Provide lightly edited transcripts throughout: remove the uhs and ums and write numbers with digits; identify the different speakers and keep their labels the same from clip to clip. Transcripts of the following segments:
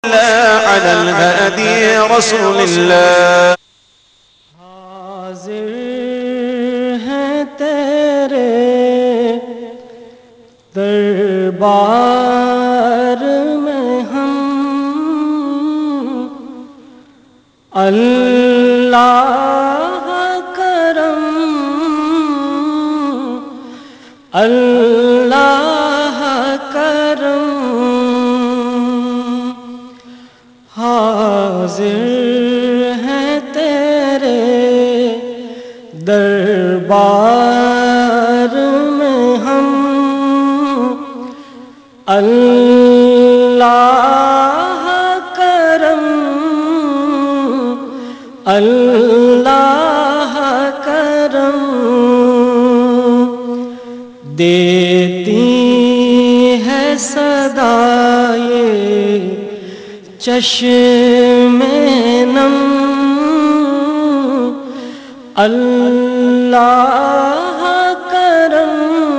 Speaker 1: على الهادي رسول الله
Speaker 2: حاضر ہیں تیرے دربار میں ہم اللہ کرم اللہ کرم حاضر ہیں تیرے دربار میں ہم اللہ کرم اللہ کرم دیتی ہے صدائے چشم نم اللہ کرم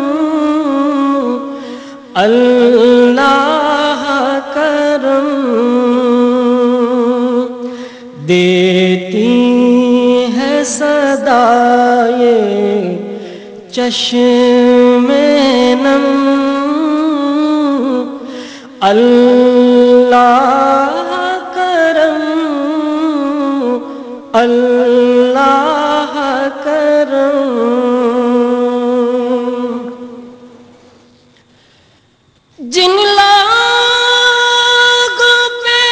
Speaker 2: اللہ کرم دیتی ہے صدائے چشم نم اللہ کرم اللہ کرم جن لوگوں پہ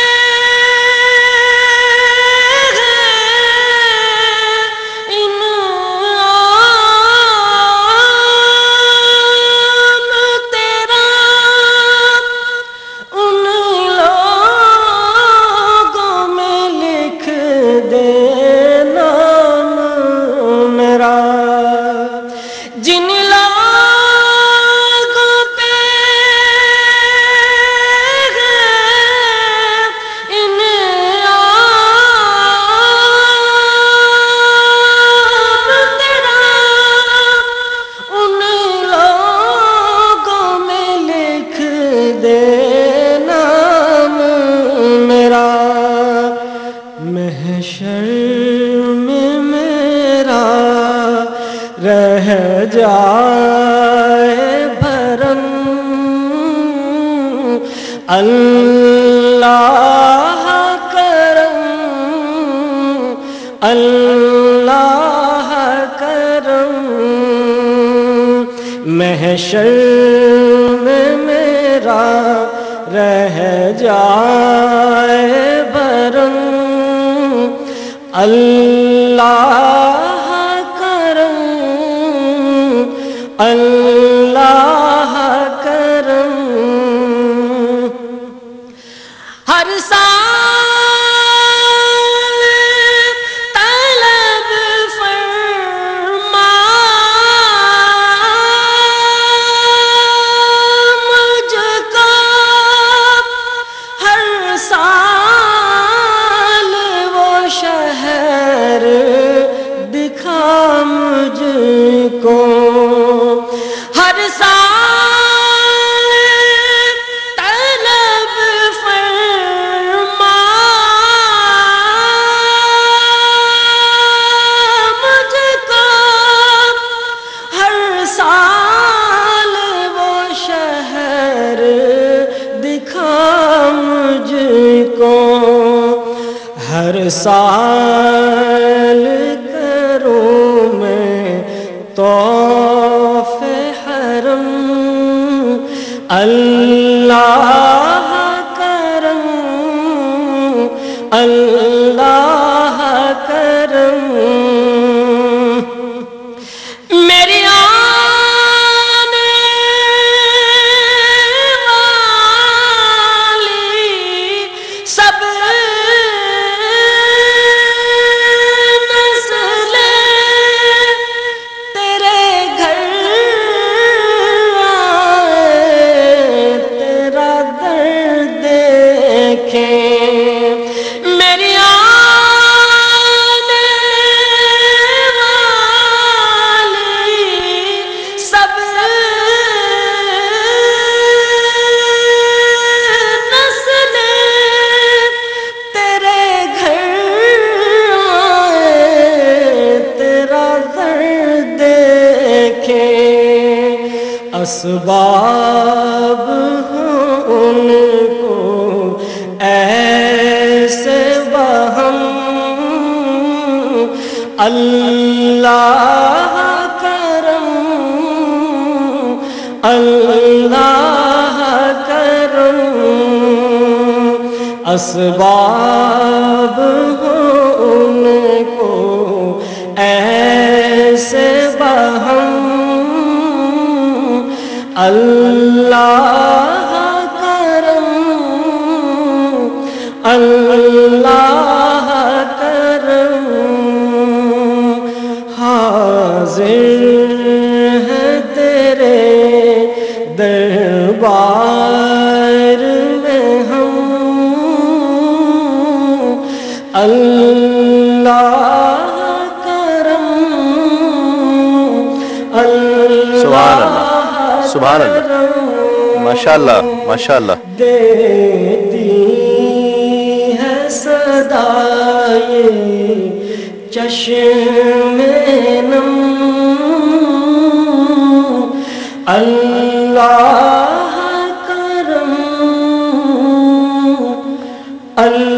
Speaker 2: انعام تیرا ان لوگوں میں لکھ دے نام میرا جن محشر میں میرا رہ جائے بھرم اللہ کرم اللہ کرم محشر میں میرا رہ جائے بھرم اللہ کرم اللہ کرم ہر سال طلب فرما مجھ کو ہر سال وہ شہر دکھا مجھ کو ہر سال طلب فرما مجھ کو ہر سال وہ شہر دکھا مجھ کو ہر سال کروں میں طواف حرم اللہ کرم اللہ کرم میری آنے والی سب میری اسباب ان کو ایسے بہم اللہ کرم اللہ کرم اسباب ان کو ایسے بہم اللہ کرم اللہ کرم حاضر ہے تیرے دربار میں ہم اللہ کرم
Speaker 3: سبحان اللہ سبحان اللہ ماشاءاللہ ماشاءاللہ
Speaker 2: دیتی ہے صدائے چشم نم اللہ کرم اللہ